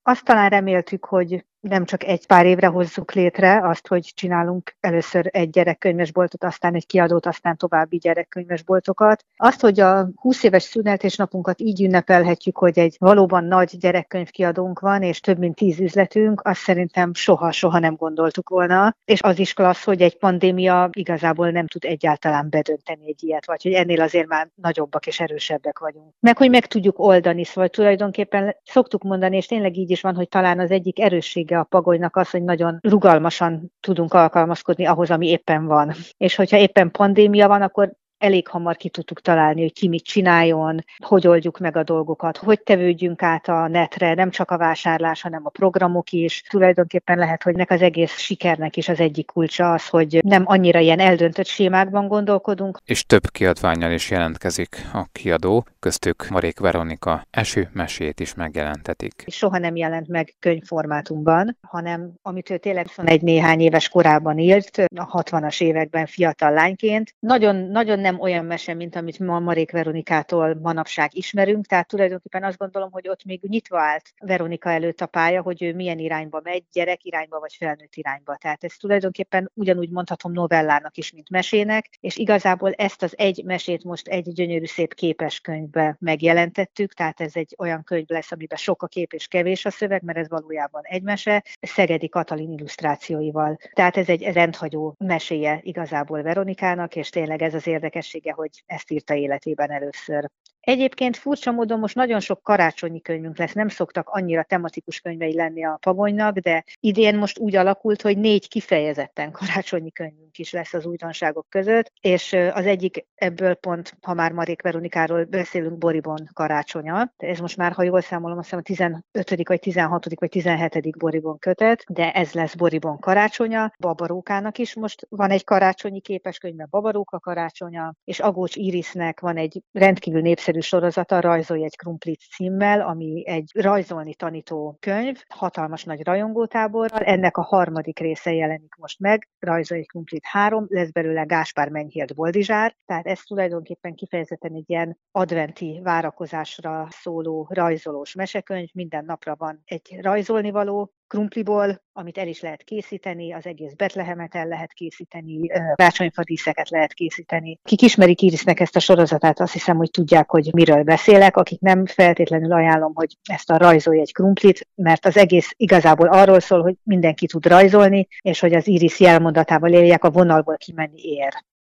Azt talán reméltük, hogy nem csak egy pár évre hozzuk létre azt, hogy csinálunk először egy gyerekkönyvesboltot, aztán egy kiadót, aztán további gyerekkönyvesboltokat. Azt, hogy a 20 éves születésnapunkat így ünnepelhetjük, hogy egy valóban nagy gyerekkönyvkiadónk van, és több mint 10 üzletünk, azt szerintem soha nem gondoltuk volna. És az is klassz, hogy egy pandémia igazából nem tud egyáltalán bedönteni egy ilyet, vagy hogy ennél azért már nagyobbak és erősebbek vagyunk. Meg hogy meg tudjuk oldani, szóval tulajdonképpen szoktuk mondani, és tényleg így is van, hogy talán az egyik erőssége a Pagolynak az, hogy nagyon rugalmasan tudunk alkalmazkodni ahhoz, ami éppen van. És hogyha éppen pandémia van, akkor elég hamar ki tudtuk találni, hogy ki mit csináljon, hogy oldjuk meg a dolgokat, hogy tevődjünk át a netre, nem csak a vásárlás, hanem a programok is. Tulajdonképpen lehet, hogy nek az egész sikernek is az egyik kulcsa az, hogy nem annyira ilyen eldöntött sémákban gondolkodunk. És több kiadvánnyal is jelentkezik a kiadó, köztük Marék Veronika esőmesét is megjelentetik. Soha nem jelent meg könyvformátumban, hanem amit ő tényleg 21 néhány éves korában írt, a 60-as években fiatal lányként. Nagyon nem olyan mese, mint amit ma Marék Veronikától manapság ismerünk, tehát tulajdonképpen azt gondolom, hogy ott még nyitva állt Veronika előtt a pálya, hogy ő milyen irányba megy, gyerek irányba vagy felnőtt irányba. Tehát ez tulajdonképpen ugyanúgy mondhatom novellának is, mint mesének, és igazából ezt az egy mesét most egy gyönyörű szép képeskönyvbe megjelentettük, tehát ez egy olyan könyv lesz, amiben sok a kép és kevés a szöveg, mert ez valójában egy mese, Szegedi Katalin illusztrációival. Tehát ez egy rendhagyó meséje igazából Veronikának, és tényleg ez az érdekessége, hogy ezt írta életében először. Egyébként furcsa módon most nagyon sok karácsonyi könyvünk lesz, nem szoktak annyira tematikus könyvei lenni a Pagonynak, de idén most úgy alakult, hogy 4 kifejezetten karácsonyi könyvünk is lesz az újdonságok között, és az egyik ebből pont, ha már Marék Veronikáról beszélünk, Boribon karácsonya. Ez most már, ha jól számolom, azt hiszem a 15. vagy 16. vagy 17. Boribon kötet, de ez lesz Boribon karácsonya. Babarókának is most van egy karácsonyi képeskönyve, Babaróka karácsonya, és Agócs Irisnek van egy rendkívül népszerű sorozata, Rajzolj egy krumplit címmel, ami egy rajzolni tanító könyv, hatalmas nagy rajongótáborral. Ennek a 3. része jelenik most meg, Rajzolj egy krumplit 3, lesz belőle Gáspár Menyhért Boldizsár, tehát ez tulajdonképpen kifejezetten egy ilyen adventi várakozásra szóló rajzolós mesekönyv, minden napra van egy rajzolnivaló, krumpliból, amit el is lehet készíteni, az egész Betlehemet el lehet készíteni, karácsonyfadíszeket lehet készíteni. Kik ismerik Irisnek ezt a sorozatát, azt hiszem, hogy tudják, hogy miről beszélek, akik nem, feltétlenül ajánlom, hogy ezt a Rajzolj egy krumplit, mert az egész igazából arról szól, hogy mindenki tud rajzolni, és hogy az Iris jelmondatával éljek, a vonalból kimenni ér.